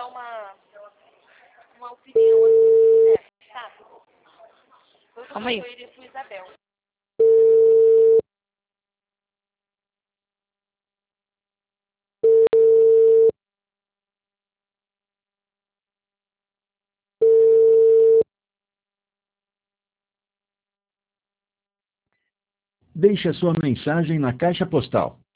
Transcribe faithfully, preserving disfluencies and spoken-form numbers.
uma, uma opinião assim, sincera, sabe? Eu Calma aí. eu iria com Isabel. Deixe a sua mensagem na caixa postal